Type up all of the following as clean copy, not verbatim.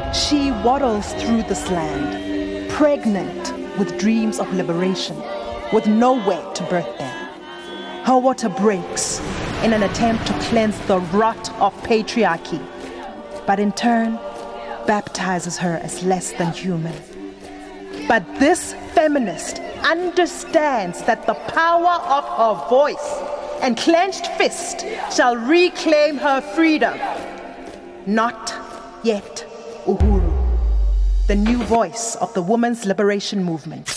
She waddles through this land, pregnant with dreams of liberation, with nowhere to birth them. Her water breaks in an attempt to cleanse the rot of patriarchy, but in turn, baptizes her as less than human. But this feminist understands that the power of her voice and clenched fist shall reclaim her freedom. Not yet Uhuru, the new voice of the women's liberation movement.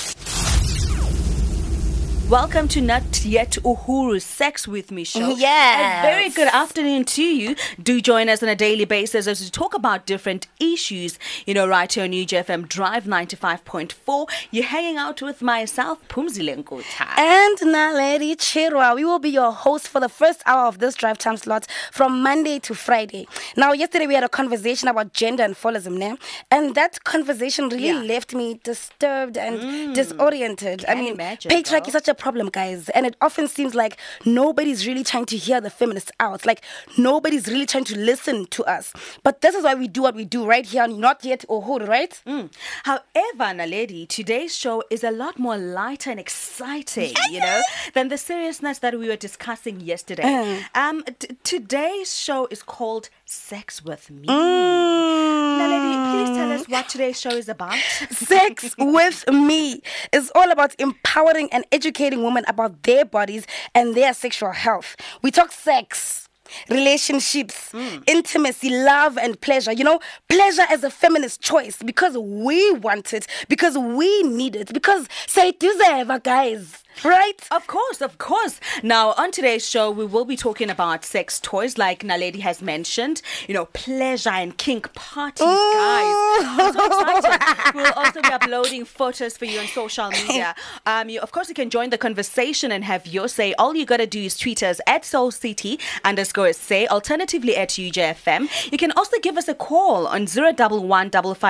Welcome to Not Yet Uhuru Sex With Me show. Yes. A very good afternoon to you. Do join us on a daily basis as we talk about different issues, right here on UJFM Drive 95.4. You're hanging out with myself, Phumzile Nkutha. And Naledi Chirwa. We will be your host for the first hour of this drive time slot from Monday to Friday. Now, yesterday we had a conversation about gender and fallism, and that conversation really left me disturbed and disoriented. Patriarchy is such a problem, guys, and it often seems like nobody's really trying to hear the feminists out, like nobody's really trying to listen to us. But this is why we do what we do right here on Not Yet Uhuru, right? However, Naledi, today's show is a lot more lighter and exciting, than the seriousness that we were discussing yesterday. Today's show is called Sex With Me. Naledi, please tell us what today's show is about. Sex With Me is all about empowering and educating women about their bodies and their sexual health. We talk sex, relationships, intimacy, love, and pleasure. Pleasure as a feminist choice because we want it, because we need it, because say deserve, guys. Right? Of course. Now, on today's show, we will be talking about sex toys, like Naledi has mentioned. Pleasure and kink parties, guys. I'm so excited. We'll also be uploading photos for you on social media. You can join the conversation and have your say. All you gotta do is tweet us at SoulCity_say, alternatively at UJFM. You can also give us a call on 011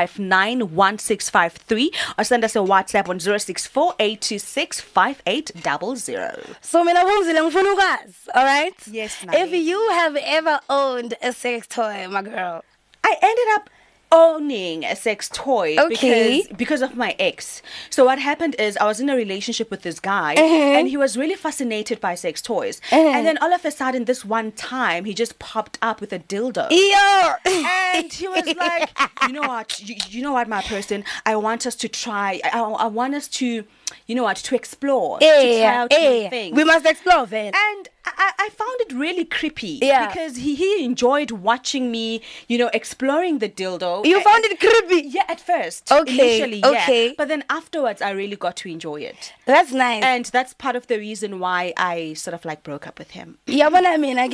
559 or send us a WhatsApp on 064-826-5800. So, mina Phumzile ngifuna ukwazi, all right? Yes, Naledi. If you have ever owned a sex toy, my girl. I ended up owning a sex toy because of my ex. So what happened is I was in a relationship with this guy and he was really fascinated by sex toys. And then all of a sudden this one time he just popped up with a dildo. And he was like, you know what, my person, I want us to try. I want us to, to explore, to try out new things. We must explore, then. And I found it really creepy because he enjoyed watching me, exploring the dildo. You found it creepy? Yeah, at first. Initially, yeah. But then afterwards, I really got to enjoy it. That's nice. And that's part of the reason why I sort of like broke up with him. Yeah, what I mean,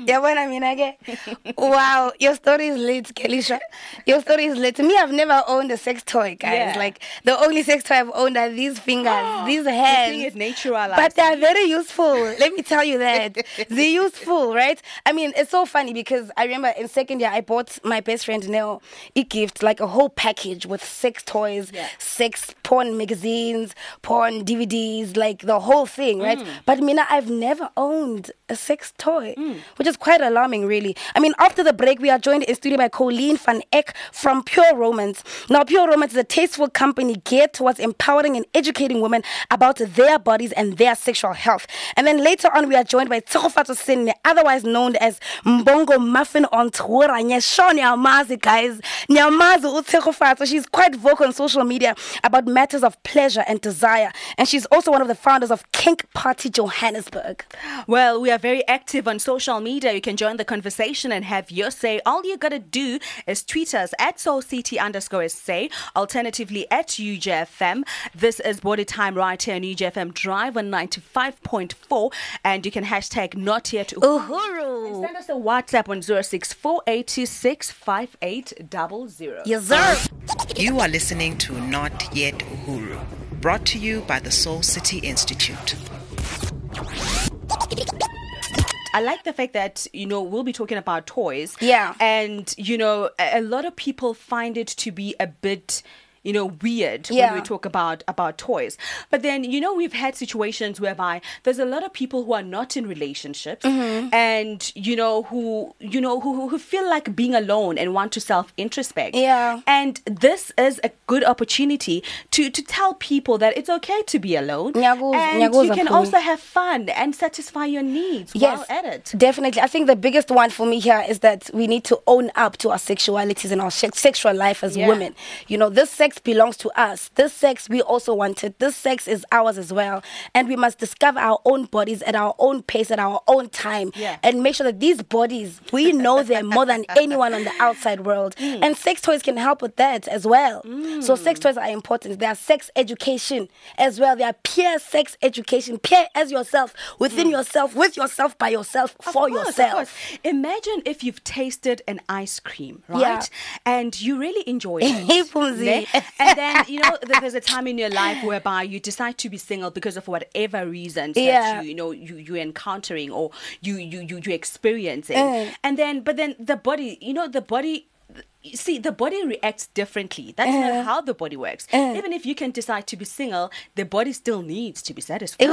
Wow, your story is lit, Kelisha. Your story is lit. Me, I've never owned a sex toy, guys. Yeah. Like, the only sex toy I've owned are these fingers, these hands. The thing is naturalized. But they're very useful. Let me tell you that. They're useful, right? It's so funny because I remember in second year, I bought my best friend Neo a gift, like a whole package with sex toys, sex porn magazines, porn DVDs, like the whole thing, right? But Mina, I've never owned a sex toy, which is quite alarming, really. After the break, we are joined in studio by Colleen van Eck from Pure Romance. Now, Pure Romance is a tasteful company geared towards empowering and educating women about their bodies and their sexual health. And then later on, we are joined by Tshegofatso Senne, otherwise known as Mbongo Muffin on Twitter. Nyamazi, guys. Nyamazi Tshegofatso. She's quite vocal on social media about matters of pleasure and desire. And she's also one of the founders of Kink Party Johannesburg. Well, we are very active on social media. You can join the conversation and have your say. All you gotta do is tweet us at SoulCity_say, alternatively at UJFM. This is Body Time right here on UJFM Drive on 95.4, and you can hashtag Not Yet Uhuru. And send us a WhatsApp on 064-826-5800. Yes, sir. You are listening to Not Yet Uhuru, brought to you by the Soul City Institute. I like the fact that, we'll be talking about toys. Yeah. And, a lot of people find it to be a bit weird when we talk about toys. But then, we've had situations whereby there's a lot of people who are not in relationships and, who feel like being alone and want to self-introspect. Yeah. And this is a good opportunity to tell people that it's okay to be alone. And you can also have fun and satisfy your needs while at it. Definitely. I think the biggest one for me here is that we need to own up to our sexualities and our sexual life as women. This sex belongs to us. This sex we also wanted. This sex is ours as well. And we must discover our own bodies at our own pace, at our own time. And make sure that these bodies, we know them more than anyone on the outside world. And sex toys can help with that as well. So sex toys are important. There are sex education as well. There are peer sex education. Peer as yourself, within yourself, with yourself, by yourself, for yourself. Imagine if you've tasted an ice cream, right? And you really enjoy it. And then, there's a time in your life whereby you decide to be single because of whatever reasons that you're encountering or you're experiencing. But then the body, the body reacts differently. That's not how the body works. Even if you can decide to be single, the body still needs to be satisfied.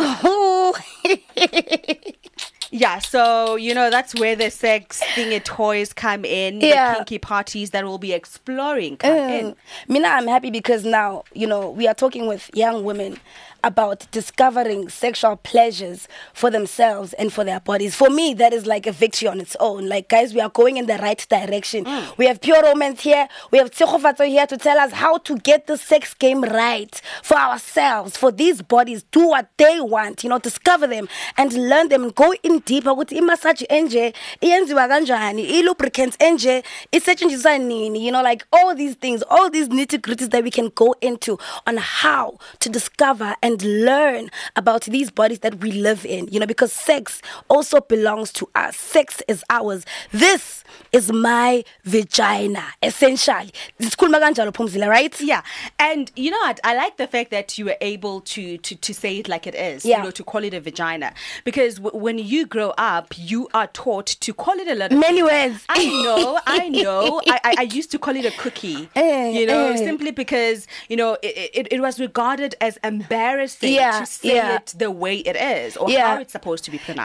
Yeah, so, that's where the sex thingy toys come in, the kinky parties that we'll be exploring come in. Mina, I'm happy because now, we are talking with young women about discovering sexual pleasures for themselves and for their bodies. For me, that is like a victory on its own. Like, guys, we are going in the right direction. We have Pure Romance here. We have Tsegofatso here to tell us how to get the sex game right for ourselves, for these bodies. Do what they want, discover them and learn them and go in deeper with i-massage enje, iyenziwa kanjani, i-lubricants enje, isetshenziswa nini, like all these things, all these nitty-gritties that we can go into on how to discover and learn about these bodies that we live in, because sex also belongs to us. Sex is ours. This is my vagina, essentially. Right? Yeah. And you know what? I like the fact that you were able to say it like it is, to call it a vagina. Because when you grow up, you are taught to call it a lot of many words. I know. I used to call it a cookie, simply because, it was regarded as embarrassing to say it the way it is or how it's supposed to be pronounced.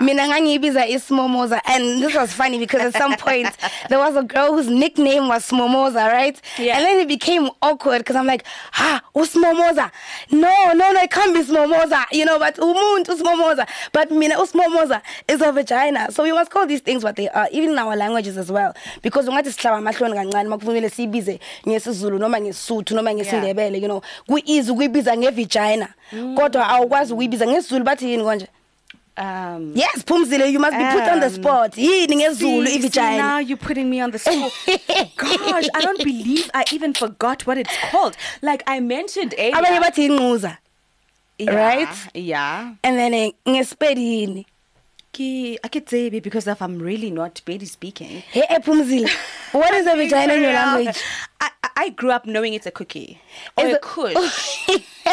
And this was funny because at some point there was a girl whose nickname was Smomoza, right? And then it became awkward because I'm like, who's Smomoza? No, it can't be Smomoza, but umuntu Smomoza. But mina Smomoza is a vagina. So we must call these things what they are, even in our languages as well. Because ungathi sihlaba amahloni kancane makuvumile sibize ngesizulu noma ngesuthu noma ngesindebele, ku-easy ukuyibiza ngevagina. Kodwa awukwazi ukuyibiza ngesizulu bathi yini konje? Yes, Phumzile, you must be put on the spot. See, now you're putting me on the spot. Gosh, I don't believe I even forgot what it's called. Like I mentioned earlier. Right? Yeah. And then ngespedi. I could say it because I'm really not Betty speaking. Hey, Phumzile, what is a vagina in your language? I grew up knowing it's a cookie or a kush.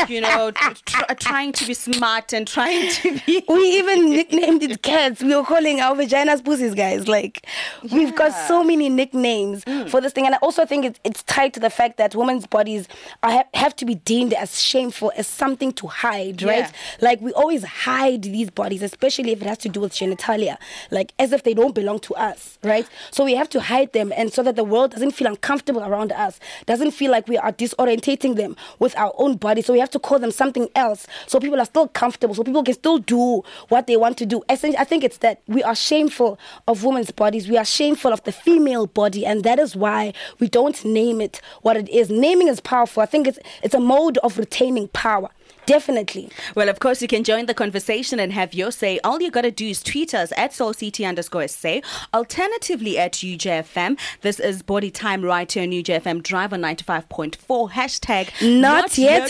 Trying to be smart and trying to be... We even nicknamed it cats. We were calling our vaginas pussies, guys. Like, we've got so many nicknames for this thing. And I also think it's tied to the fact that women's bodies have to be deemed as shameful, as something to hide, right? Like, we always hide these bodies, especially if it has to do with genitalia, like, as if they don't belong to us, right? So we have to hide them, and so that the world doesn't feel uncomfortable around us, doesn't feel like we are disorientating them with our own body. So we have to call them something else so people are still comfortable, so people can still do what they want to do. Essentially, I think it's that we are shameful of women's bodies. We are shameful of the female body, and that is why we don't name it what it is. Naming is powerful. I think it's a mode of retaining power. Definitely. Well, of course, you can join the conversation and have your say. All you got to do is tweet us at SoulCity_SA, alternatively at UJFM. This is Body Time right here on UJFM Drive on 95.4. Hashtag Not Yet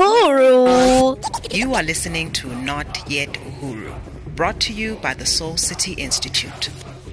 Uhuru. You are listening to Not Yet Uhuru, brought to you by the Soul City Institute.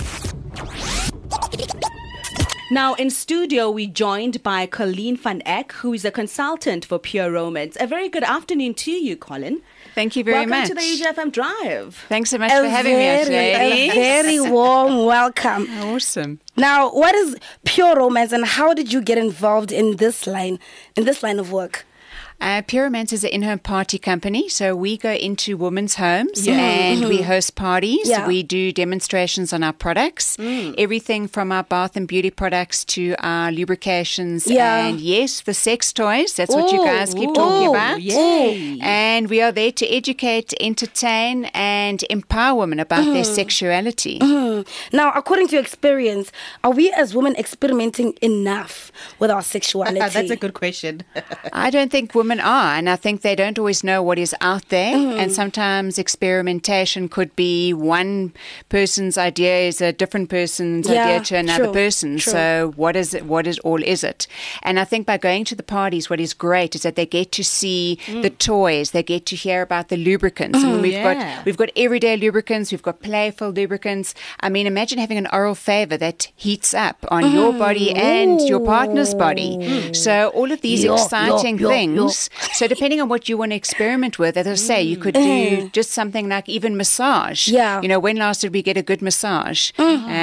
Now, in studio, we're joined by Colleen van Eck, who is a consultant for Pure Romance. A very good afternoon to you, Colin. Thank you very much. Welcome to the EJFM Drive. Thanks so much for having me, A very warm welcome. Awesome. Now, what is Pure Romance and how did you get involved in this line of work? Pure Romance is an in-home party company, so we go into women's homes and we host parties. Yeah. We do demonstrations on our products, everything from our bath and beauty products to our lubrications and, yes, the sex toys. That's what you guys keep talking about. Yay. And we are there to educate, entertain, and empower women about their sexuality. Now, according to your experience, are we as women experimenting enough with our sexuality? That's a good question. I don't think women are, and I think they don't always know what is out there, and sometimes experimentation could be one person's idea is a different person's idea to another person. So what is it? What is all is it? And I think by going to the parties, what is great is that they get to see the toys, they get to hear about the lubricants. I mean, we've got everyday lubricants, we've got playful lubricants. I mean, imagine having an oral favor that heats up on your body and your partner's body. So all of these exciting things. So depending on what you want to experiment with, as I say, you could do just something like even massage. Yeah. You know, when last did we get a good massage?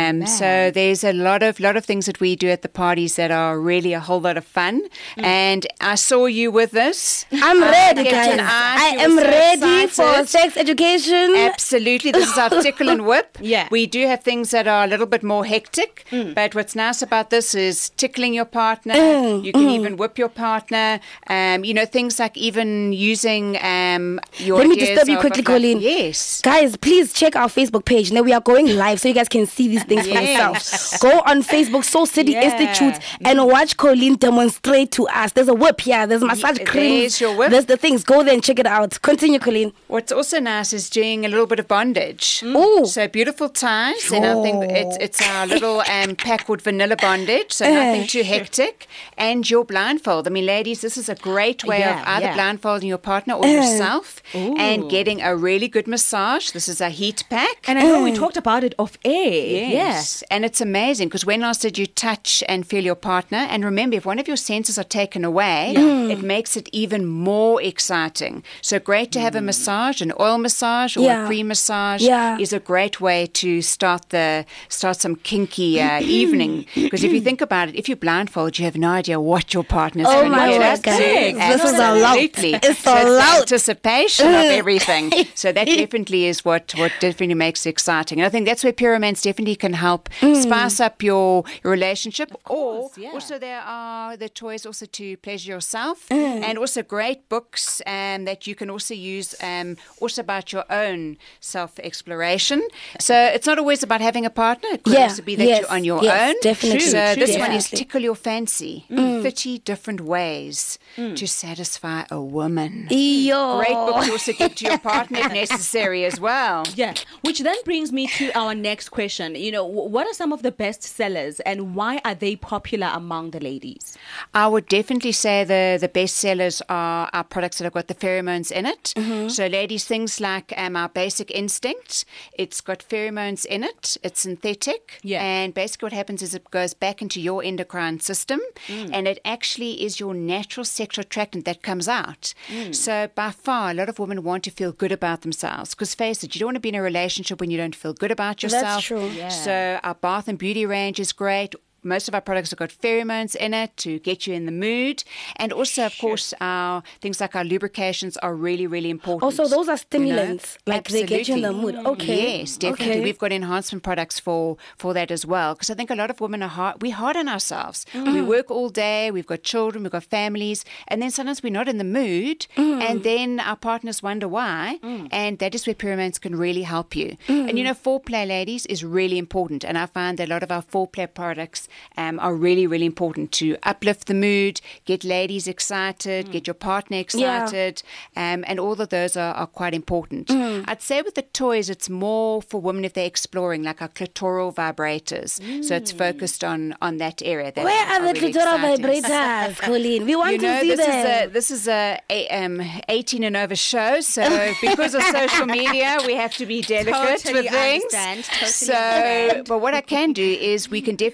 So there's a lot of things that we do at the parties that are really a whole lot of fun. And I saw you with this. I'm ready, kept guys. an eye. I You am were so ready for excited. sex education. Absolutely. This is our tickle and whip. Yeah. We do have things that are a little bit more hectic, but what's nice about this is tickling your partner. You can even whip your partner. You know, things like even using your Let me ideas disturb you of- quickly, of like- Colleen. Yes. Guys, please check our Facebook page. Now we are going live so you guys can see these things for yourselves. Go on Facebook, Soul City Institute, and watch Colleen demonstrate to us. There's a whip here. There's massage cream. There's your whip. There's the things. Go there and check it out. Continue, Colleen. What's also nice is doing a little bit of bondage. Ooh. So beautiful ties, and I think it's our little pack with vanilla bondage, so nothing too hectic. And your blindfold. I mean, ladies, this is a great way of either blindfolding your partner or yourself and getting a really good massage. This is a heat pack. And I know we talked about it off air. Yes. And it's amazing because when last did you touch and feel your partner? And remember, if one of your senses are taken away, it makes it even more exciting. So great to have a massage, an oil massage or a cream massage is a great way to start some kinky evening. Because if you think about it, if you blindfold, you have no idea what your partner's going to get up to. This is a lot. Absolutely. It's So a it's lot. anticipation of everything. So that definitely is what definitely makes it exciting. And I think that's where Pure Romance definitely can help spice up your relationship. Also there are the toys also to pleasure yourself, and also great books that you can also use also about your own self-exploration. So it's not always about having a partner. It could also be that you're on your own. Definitely. So this one is Definitely. Tickle Your Fancy. 30 different ways to satisfy a woman. Yo. Great book to also give to your partner if necessary as well. Yeah, which then brings me to our next question. You know, what are some of the best sellers and why are they popular among the ladies? I would definitely say the best sellers are our products that have got the pheromones in it. So ladies, things like our Basic Instinct, it's got pheromones in it. It's synthetic. Yeah. And basically what happens is it goes back into your endocrine system and it actually is your natural sexual attractant that comes out. So by far, a lot of women want to feel good about themselves because face it, you don't want to be in a relationship when you don't feel good about yourself. That's true. Yeah. So our bath and beauty range is great. Most of our products have got pheromones in it to get you in the mood. And also, of course, our things like our lubrications are really, really important. Also, those are stimulants. You know? Like they get you in the mood. Okay. Yes, definitely. Okay. We've got enhancement products for that as well. Because I think a lot of women are we're hard on ourselves. We work all day, we've got children, we've got families, and then sometimes we're not in the mood, and then our partners wonder why. And that is where pheromones can really help you. And you know, foreplay, ladies, is really important. And I find that a lot of our foreplay products are really, really important to uplift the mood, get ladies excited, get your partner excited, and all of those are quite important. I'd say with the toys, it's more for women if they're exploring, like our clitoral vibrators. So it's focused on that area. That Where are the really clitoral exciting. vibrators, Colleen? We want You know, to see them. this is a 18 and over show, so because of social media, we have to be delicate Totally with things. understand, totally So, understand. but what I can do is we can definitely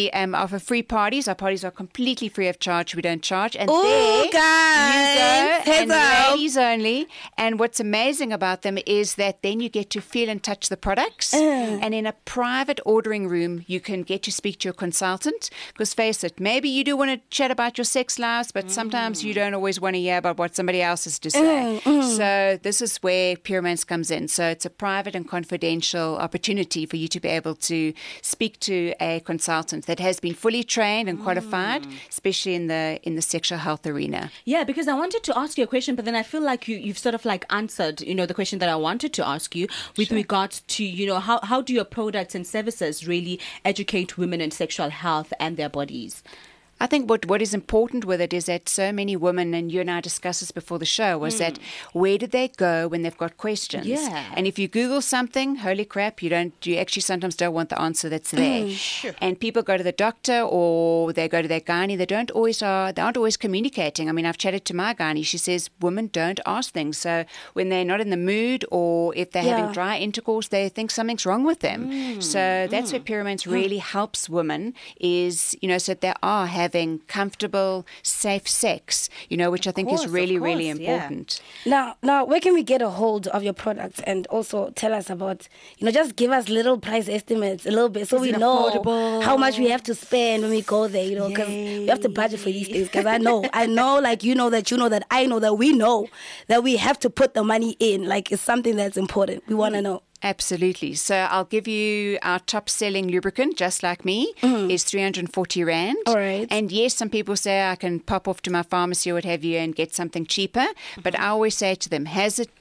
we offer free parties. Our parties are completely free of charge. We don't charge. And guys, you go, and ladies only. And what's amazing about them is that then you get to feel and touch the products. And in a private ordering room, you can get to speak to your consultant. Because face it, maybe you do want to chat about your sex lives, but sometimes you don't always want to hear about what somebody else has to say. So this is where Pure Romance comes in. So it's a private and confidential opportunity for you to be able to speak to a consultant that has been fully trained and qualified, especially in the sexual health arena. Yeah, because I wanted to ask you a question, but then I feel like you've sort of like answered, the question that I wanted to ask you with regards to, how do your products and services really educate women in sexual health and their bodies? I think what is important with it is that so many women, and you and I discussed this before the show, was that where did they go when they've got questions? Yeah. And if you Google something, holy crap, you actually sometimes don't want the answer that's there. Sure. And people go to the doctor or they go to their gynae, they aren't always communicating. I mean, I've chatted to my gynae, she says women don't ask things. So when they're not in the mood or if they're having dry intercourse, they think something's wrong with them. So that's where Pure Romance really helps women is, so that they are having comfortable, safe sex, which I think is really, really important. Yeah. Now, where can we get a hold of your products and also tell us about, just give us little price estimates a little bit so we know how much we have to spend when we go there, because we have to budget for these things. Because I know, like I know that we know that we have to put the money in. Like it's something that's important. We want to know. Absolutely. So I'll give you our top-selling lubricant, Just Like Me, is 340 Rand. All right. And yes, some people say I can pop off to my pharmacy or what have you and get something cheaper. But I always say to them, is it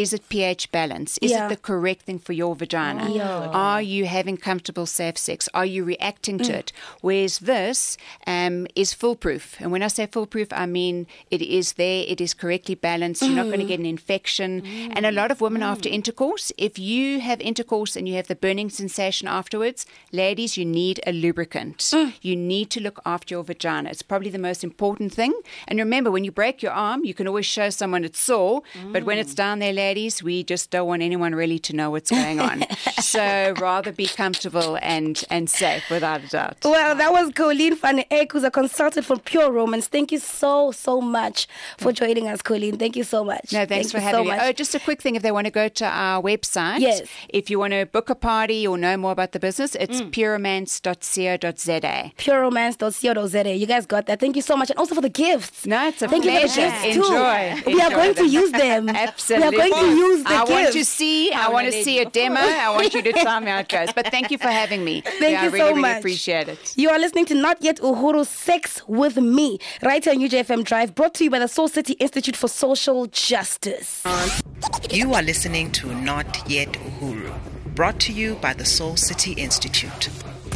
pH balance? Is it the correct thing for your vagina? Yeah. Are you having comfortable, safe sex? Are you reacting to it? Whereas this is foolproof. And when I say foolproof, I mean it is there. It is correctly balanced. You're not going to get an infection. And a lot of women after intercourse, if you have intercourse and you have the burning sensation afterwards, ladies, you need a lubricant. You need to look after your vagina. It's probably the most important thing. And remember, when you break your arm, you can always show someone it's sore, but when it's down there, ladies, we just don't want anyone really to know what's going on. So rather be comfortable and safe, without a doubt. Well, that was Colleen van Eyck, who's a consultant for Pure Romance. Thank you so much for joining us, Colleen. Thank you so much. No, thanks for having me. Oh, just a quick thing, if they want to go to our website, yes. If you want to book a party or know more about the business, it's pureromance.co.za. Pureromance.co.za. You guys got that. Thank you so much. And also for the gifts. No, it's a Thank pleasure. You for the gifts too. We are going to use them. Absolutely. We are going to use the gifts. I want to see a demo. I want you to tell me how it goes. But thank you for having me. Thank you so much. I really, really appreciate it. You are listening to Not Yet Uhuru, Sex with Me, right here on UJFM Drive, brought to you by the Soul City Institute for Social Justice. You are listening to Not Yet Uhuru, brought to you by the Soul City Institute.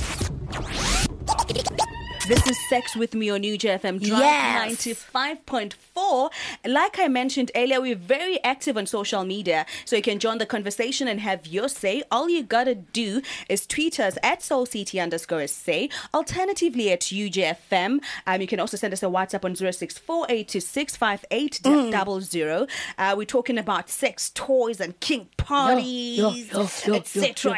This is Sex With Me on UJFM Drive 95.4. Like I mentioned earlier, we're very active on social media, so you can join the conversation and have your say. All you gotta do is tweet us at SoulCity_say, alternatively at UJFM. You can also send us a WhatsApp on 0648265800. We're talking about sex toys and kink parties, etc.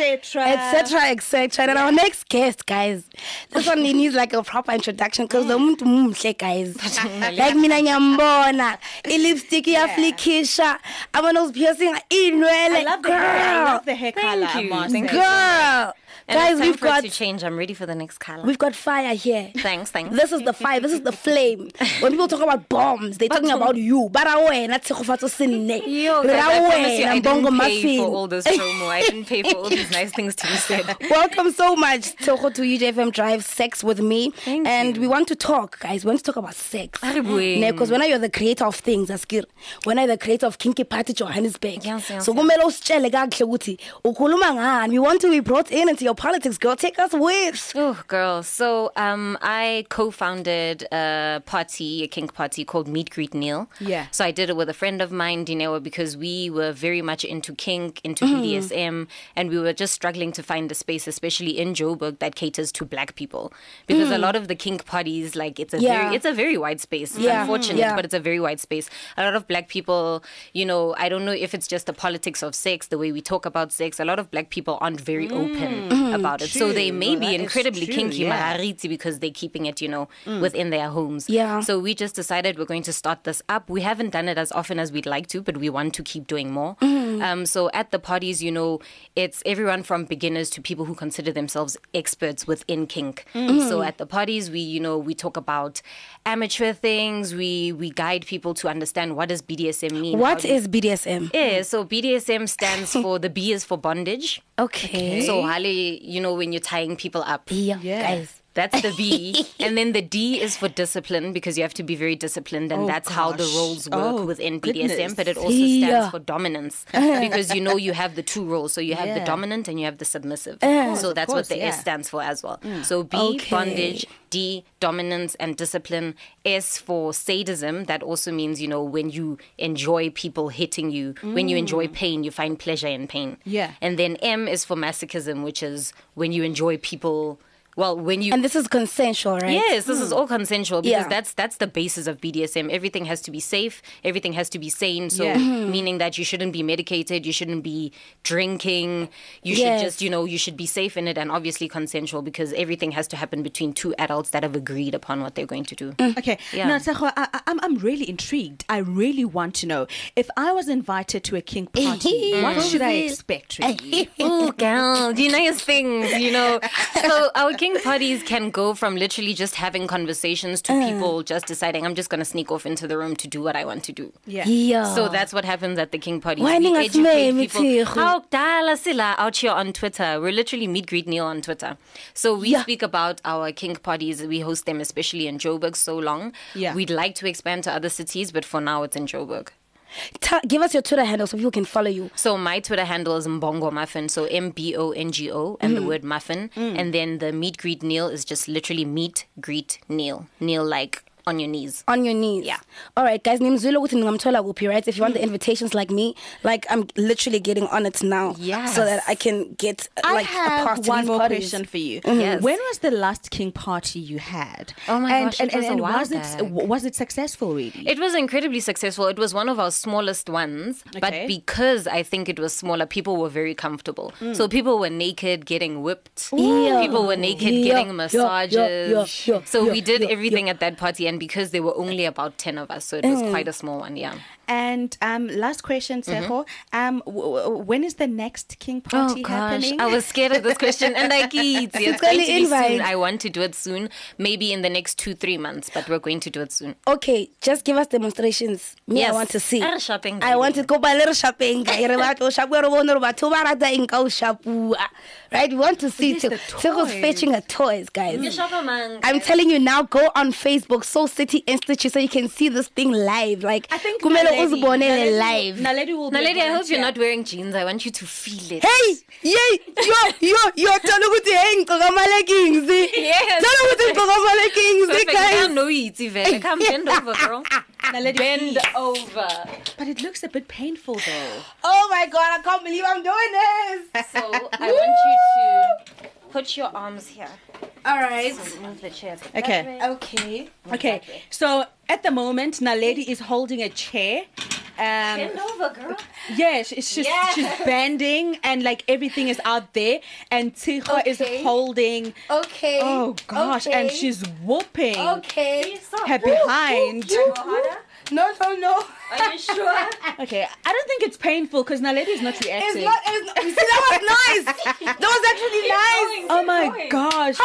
And our next guest, guys, this one needs like a proper introduction because the guys, like mina nyambona, lipstick ya flickisha, I'm nose piercing I love the hair color. Thank you. Girl. And guys, we've got to change. I'm ready for the next color. We've got fire here. Thanks. This is the fire. This is the flame. When people talk about bombs, they're talking about you. But I didn't pay for all this promo. I didn't pay for all these nice things to be said. Welcome so much, Toko, to UJFM Drive Sex With Me. Thank you. We want to talk, guys. We want to talk about sex. Because when you're the creator of things, when you're the creator of Kinky Party Johannesburg, so we want to be brought in into your politics, girl. Take us with. Oh, girl. So I co-founded a kink party called Meet Greet Neil. Yeah. So I did it with a friend of mine, Dinewa, because we were very much into kink, into BDSM, and we were just struggling to find a space, especially in Joburg, that caters to black people. Because a lot of the kink parties, like it's a very wide space. It's unfortunate, but it's a very wide space. A lot of black people, I don't know if it's just the politics of sex, the way we talk about sex. A lot of black people aren't very open about it. So they may be incredibly kinky, yeah. because they're keeping it, within their homes. Yeah. So we just decided we're going to start this up. We haven't done it as often as we'd like to, but we want to keep doing more. So at the parties, it's everyone from beginners to people who consider themselves experts within kink. So at the parties, we talk about amateur things. We guide people to understand what does BDSM mean. What is BDSM? Yeah, so BDSM stands for, the B is for bondage. Okay. So Hale, when you're tying people up. Yeah, Yes. That's the B. And then the D is for discipline, because you have to be very disciplined, and that's how the roles work within BDSM. Goodness. But it also stands for dominance, because you have the two roles. So you have the dominant and you have the submissive. So that's what the S stands for as well. So B, bondage, D, dominance and discipline. S for sadism. That also means, when you enjoy people hitting you, when you enjoy pain, you find pleasure in pain. Yeah. And then M is for masochism, which is when you enjoy people... Well, when you... And this is consensual, right? Yes, this is all consensual, because that's the basis of BDSM. Everything has to be safe. Everything has to be sane. So meaning that you shouldn't be medicated. You shouldn't be drinking. You should just, you should be safe in it, and obviously consensual, because everything has to happen between two adults that have agreed upon what they're going to do. Okay. Yeah. Now, Tshego, I'm really intrigued. I really want to know, if I was invited to a kink party, what should I expect, really? Oh, girl, nice things, So our kink parties can go from literally just having conversations to people just deciding, I'm just going to sneak off into the room to do what I want to do. Yeah. So that's what happens at the kink parties. Why We not educate me, people. How dala sila out here on Twitter. We're literally Meet Greet Neil on Twitter. So we speak about our kink parties. We host them especially in Joburg so long. Yeah. We'd like to expand to other cities, but for now it's in Joburg. Give us your Twitter handle so people can follow you. So my Twitter handle is Mbongo Muffin, so MBONGO, and the word muffin. And then the Meet Greet Neil is just literally Meet Greet Neil. Neil like on your knees. On your knees. Yeah. All right, guys. Nimzwelo ukuthi ngingamthola kuphi, right? If you want the invitations like me, I'm literally getting on it now. Yes. So that I can get I a have pass to one these more parties. question for you. Yes. When was the last kink party you had? Oh my gosh, it was a while was back. was it successful, really? It was incredibly successful. It was one of our smallest ones, but because I think it was smaller, people were very comfortable. So people were naked getting whipped. Yeah. People were naked Yeah. getting massages. So we did yeah, everything at that party, and because there were only about 10 of us, so it was quite a small one, yeah. And last question, Tshego. When is the next kink party happening? I was scared of this question, and it's going to be soon. I want to do it soon, maybe in the next 2-3 months, but we're going to do it soon. Okay, just give us demonstrations. Yes. I want to see. Shopping, I want to go by little shopping. Right? We want to see Tshego's fetching her toys, guys. I'm telling you now, go on Facebook, Soul City Institute, so you can see this thing live. Like, I think live. Naledi will be Naledi, I hope you're not wearing jeans. I want you to feel it. Hey, you're telling me to hang my leggings. Yes. Tell me to my leggings, guys. No, come bend over, girl. Naledi, Bend over. But it looks a bit painful, though. Oh my God, I can't believe I'm doing this. So I want you to put your arms here. All right. So move the chair. Okay. Okay. So at the moment, Naledi is holding a chair. Bend over, girl. Yeah, she's bending, and like everything is out there, and Tshego is holding. Okay. Oh gosh, and she's whooping Okay. her behind. No. Are you sure? Okay, I don't think it's painful because Naledi is not reacting. It's not. You see, that was nice. That was actually nice. Oh my gosh.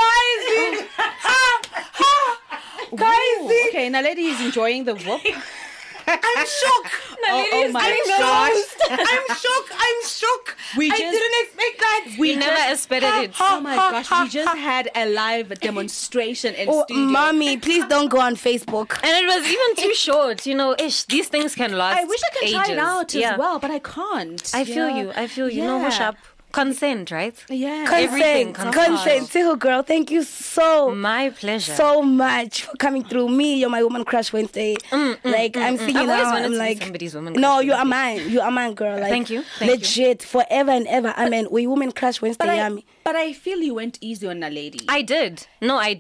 Guys. Ooh, okay, Naledi is enjoying the whoop. I'm shook. Oh my gosh. I'm shook. We I just- didn't expect that. We never expected it. Oh my gosh, we just had a live demonstration in studio. Mommy, please don't go on Facebook. And it was even too short. These things can last I wish I could try it ages. out as well, but I can't. I feel you. No, Yeah. hush up. Consent, right? Yeah. Everything Consent. Tshego, girl, thank you My pleasure. so much for coming through. Me, you're my Woman Crush Wednesday. I'm seeing I've you always now. wanted I'm to be like, somebody's Woman no, Crush you are mine. You are mine, girl. Like, Thank you. Legit, forever and ever. We Woman Crush Wednesday, But yummy. I feel you went easy on Naledi. I did. No, I did.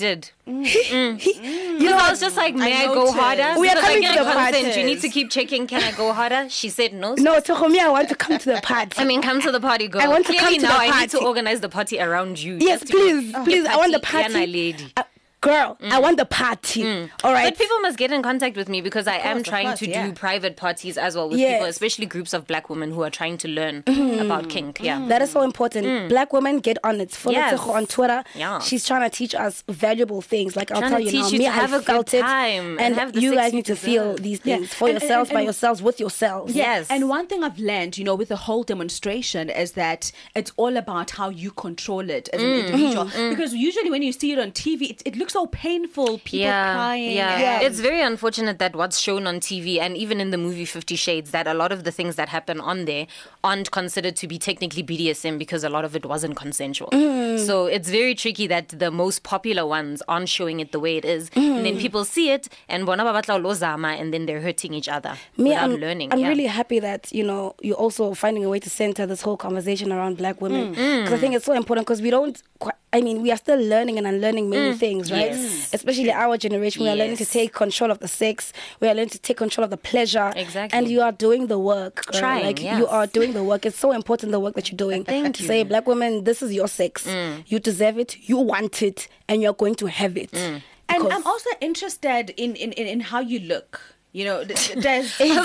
I was just like, may I go harder? We are coming like, to the party. You need to keep checking, can I go harder? She said no. No, Tokomi, I want to come to the party. I mean, come to the party, girl. I want to Clearly come to now the party. I need to organize the party around you. Yes, please. I want the party. Lady. Girl, I want the party. All right. But people must get in contact with me because I am trying to do private parties as well with people, especially groups of black women who are trying to learn about kink. Yeah. That is so important. Black women, get on it. Follow Tseho on Twitter. Yeah. She's trying to teach us valuable things. Like, I'll tell you now, me, I have a felt good it. time And have the you sex guys you need to deserve. feel these things for yourselves, by yourselves, with yourselves. Yes. And one thing I've learned, with the whole demonstration is that it's all about how you control it as an individual. Because usually when you see it on TV, it looks so painful. People crying. Yeah. It's very unfortunate that what's shown on TV and even in the movie 50 Shades, that a lot of the things that happen on there aren't considered to be technically BDSM because a lot of it wasn't consensual. So it's very tricky that the most popular ones aren't showing it the way it is. And then people see it and then they're hurting each other without learning. I'm really happy that, you're also finding a way to center this whole conversation around black women. Because I think it's so important because we don't we are still learning and unlearning many things, right? Yes. Especially our generation. We are learning to take control of the sex. We are learning to take control of the pleasure. Exactly. And you are doing the work. Trying, You are doing the work. It's so important, the work that you're doing. Thank you. Say, black women, this is your sex. You deserve it. You want it. And you're going to have it. And I'm also interested in how you look. There's you're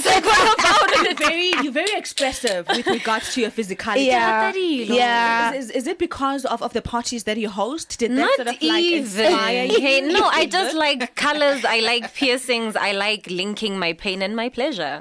very expressive with regards to your physicality. Yeah. Is it because of the parties that you host? Did that Not sort of even. inspire you? Hey, no, I just like colors. I like piercings. I like linking my pain and my pleasure.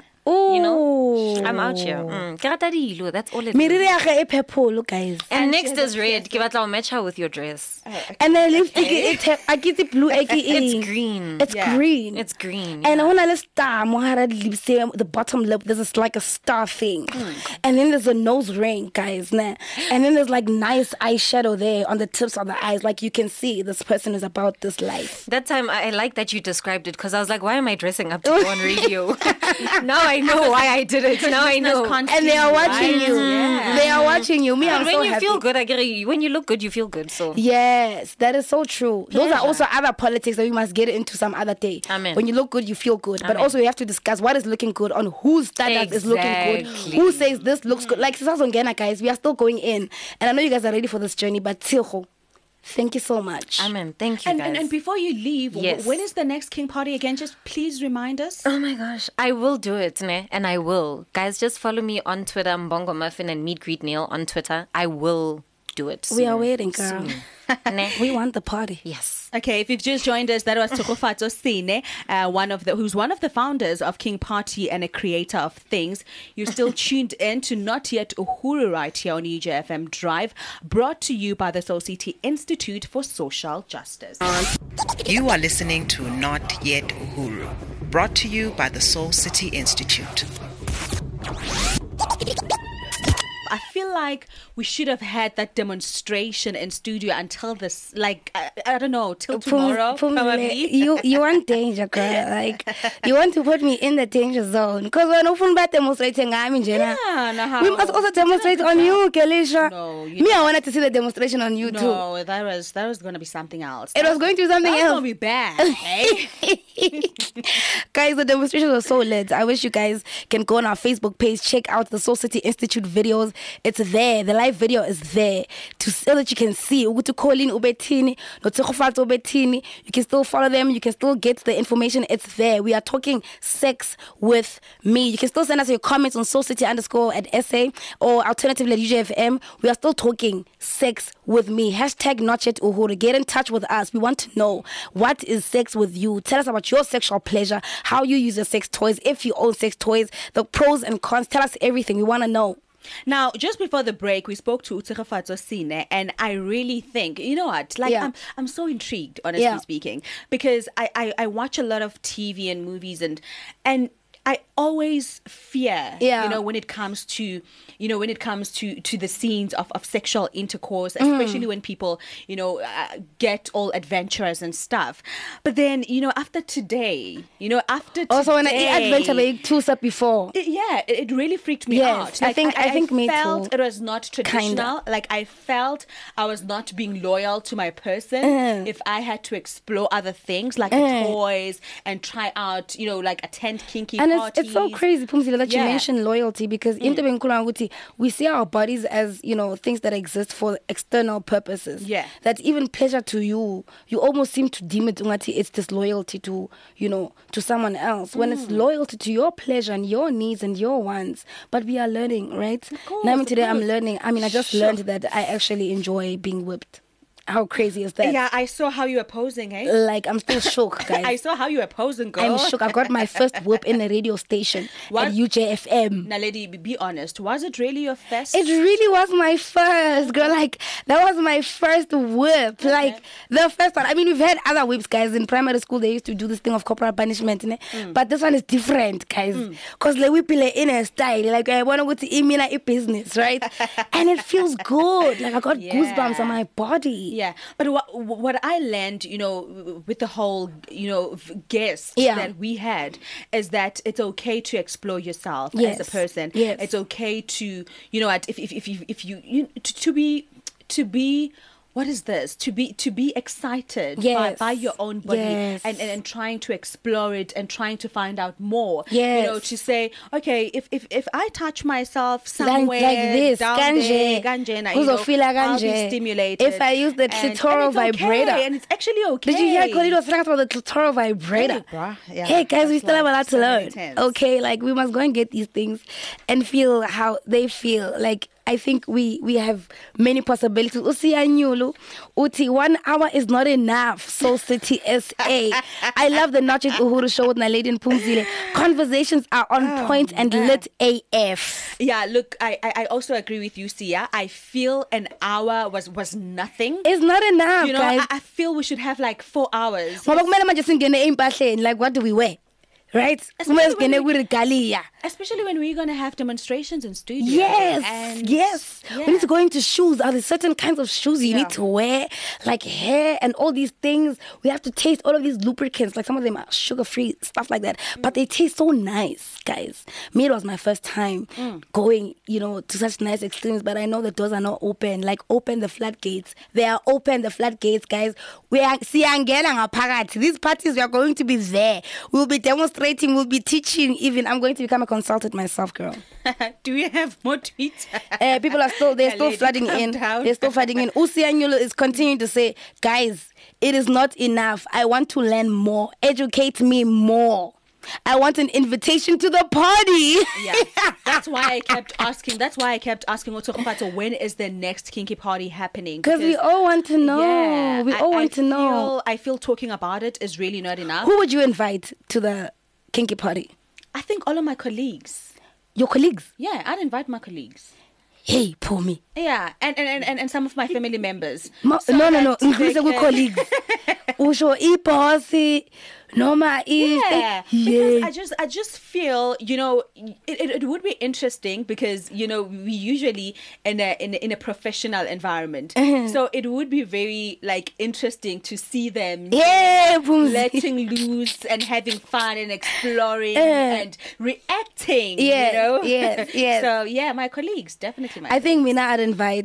I'm out here. That's all it is. Guys. And next is red. I'll match her with your dress. And then lipstick, it's blue. It's green. It's green. It's green. And when I star, the bottom lip, there's like a star thing. And then there's a nose ring, guys. And then there's like nice eyeshadow there on the tips of the eyes. Like you can see this person is about this life. That time, I like that you described it because I was like, why am I dressing up to go on radio? Now I know why I did it. Now I know. And they are watching you. Yeah. They are watching you. Me, I'm when so you happy. feel good, when you look good, you feel good. So yes, that is so true. Those are also other politics that we must get into some other day. Amen. When you look good, you feel good. But also we have to discuss what is looking good, on whose standards is looking good, who says this looks good. Like Sisazongena, guys, we are still going in. And I know you guys are ready for this journey, but Tseho, thank you so much. Amen. Thank you, guys. And before you leave, yes. When is the next King Party again? Just please remind us. Oh my gosh. I will do it, ne? And I will. Guys, just follow me on Twitter, Mbongo Muffin and Meet Greet Neil on Twitter. I will do it soon. We are waiting, girl. We want the party. Yes. Okay, if you've just joined us, that was Tsegofatso Sine, who's one of the founders of King Party and a creator of things. You're still tuned in to Not Yet Uhuru right here on EJFM Drive, brought to you by the Soul City Institute for Social Justice. You are listening to Not Yet Uhuru, brought to you by the Soul City Institute. I feel like we should have had that demonstration in studio until this, I don't know, till tomorrow, probably. You want danger, girl. Like, you want to put me in the danger zone. Because we're not about demonstrating. We must also demonstrate on you, Kelisha. No, I wanted to see the demonstration on you, too. No, that was going to be something else. It was going to be something else. That was going to be bad, hey? Guys, the demonstration was so lit. I wish you guys can go on our Facebook page, check out the Soul City Institute videos. It's there. The live video is there so that you can see. You can still follow them. You can still get the information. It's there. We are talking sex with me. You can still send us your comments on SoulCity_@SA or alternatively at UJFM. We are still talking sex with me. # Not Yet Uhuru. Get in touch with us. We want to know, what is sex with you? Tell us about your sexual pleasure, how you use your sex toys, if you own sex toys, the pros and cons. Tell us everything. We want to know. Now, just before the break, we spoke to Tsegofatso Sine, and I really think, you know what, I'm so intrigued, honestly speaking, because I watch a lot of TV and movies, and I always fear, when it comes to, to the scenes of sexual intercourse, especially when people, get all adventurous and stuff. But then, after today, also when I adventure, like two step before, it really freaked me out. Like, I think me felt too. It was not traditional. Like I felt I was not being loyal to my person if I had to explore other things like the toys and try out, like attend kinky parties. It's so crazy, Phumzile, that you mentioned loyalty, because we see our bodies as, things that exist for external purposes. Yeah. That even pleasure to you almost seem to deem it it's this loyalty to, to someone else. When it's loyalty to your pleasure and your needs and your wants. But we are learning, right? Of course, now today I'm learning. I just learned that I actually enjoy being whipped. How crazy is that? Yeah, I saw how you were posing, eh? Like, I'm still shook, guys. I saw how you were posing, girl. I'm shook. I got my first whip in a radio station at UJFM. Now, lady, be honest. Was it really your first? It really was my first, girl. Like, that was my first whip. Okay. Like, the first one. We've had other whips, guys. In primary school, they used to do this thing of corporal punishment. But this one is different, guys. Because they whip in a style. Like, I want to go to a business, right? And it feels good. Like, I got goosebumps on my body. Yeah, but what I learned, with the whole, guest that we had, is that it's okay to explore yourself as a person. Yes. It's okay to, if you to be. What is this? To be excited by your own body and trying to explore it and trying to find out more. Yes. To say, okay, if I touch myself somewhere like this, down there, I'll be stimulated. If I use the clitoral vibrator. And it's actually okay. Did you hear Colito talking about the clitoral vibrator? Hey guys, we still have a lot to learn. Okay, like we must go and get these things and feel how they feel. Like, I think we have many possibilities. Uti 1 hour is not enough. Soul City SA. I love the Not Yet Uhuru show with Naledi and Phumzile. Conversations are on point and lit AF. Yeah, look, I also agree with you, Sia. I feel an hour was nothing. It's not enough, guys. I feel we should have like 4 hours. Like, what do we wear? Right? Especially when we're going to have demonstrations in studio. Yes. We need to go into shoes. Are there certain kinds of shoes you need to wear? Like hair and all these things. We have to taste all of these lubricants. Like some of them are sugar-free, stuff like that. But they taste so nice, guys. Me, it was my first time going, to such nice extremes. But I know the doors are not open. Like, open the floodgates. They are open, the floodgates, guys. We are these parties, we are going to be there. We'll be demonstrating. We'll be teaching. Even I'm going to become a consultant myself, girl. Do we have more tweets? People are still flooding in. They're still flooding in. Usianyulo is continuing to say, guys, it is not enough. I want to learn more. Educate me more. I want an invitation to the party. Yeah, that's why I kept asking. When is the next kinky party happening? Because we all want to know. Yeah, we all want to know. I feel talking about it is really not enough. Who would you invite to the kinky party? I think all of my colleagues. Your colleagues? Yeah, I'd invite my colleagues. Hey, pull me. Yeah, and some of my family members. No. Increase with colleagues. Usho iposi. Noma is because I just feel it would be interesting because we usually in a professional environment, so it would be very like interesting to see them letting loose and having fun and exploring and reacting. Yes. So yeah, my colleagues definitely. I think I'd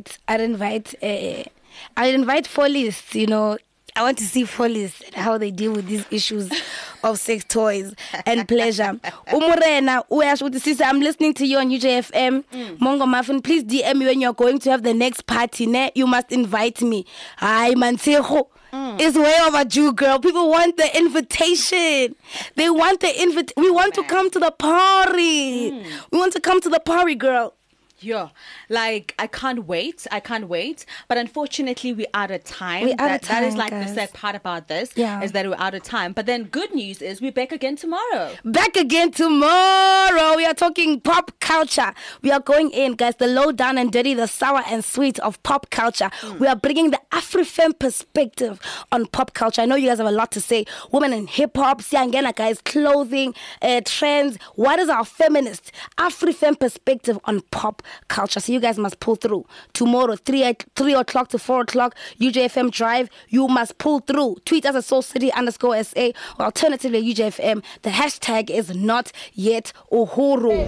invite follies. I want to see follies and how they deal with these issues of sex toys and pleasure. Umurena, I'm listening to you on UJFM. Mongo Muffin, please DM me when you're going to have the next party. You must invite me. Hi, Mansejo. It's way overdue, girl. People want the invitation. They want the We want to come to the party. We want to come to the party, girl. Yeah, like I can't wait. But unfortunately, we're out of time. That is like guys. The sad part about this is that we're out of time. But then good news is we're back again tomorrow. Back again tomorrow. We are talking pop culture. We are going in, guys, the low down and dirty, the sour and sweet of pop culture. We are bringing the Afri-Femme perspective on pop culture. I know you guys have a lot to say. Women in hip hop, Siangena, guys, clothing, trends. What is our feminist Afri-Femme perspective on pop culture? So you guys must pull through tomorrow 3 o'clock to 4 o'clock UJFM Drive. You must pull through. Tweet us at SoulCity_SA or alternatively UJFM. The hashtag is not yet Uhuru.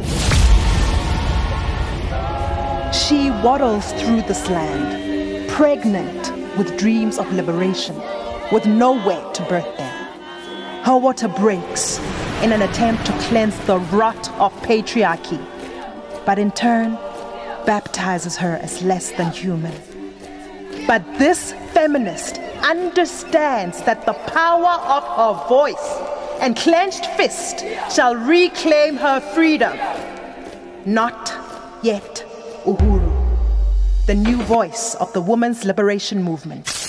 She waddles through this land, pregnant with dreams of liberation, with nowhere to birth them. Her water breaks in an attempt to cleanse the rot of patriarchy, but in turn baptizes her as less than human. But this feminist understands that the power of her voice and clenched fist shall reclaim her freedom. Not yet Uhuru, the new voice of the women's liberation movement.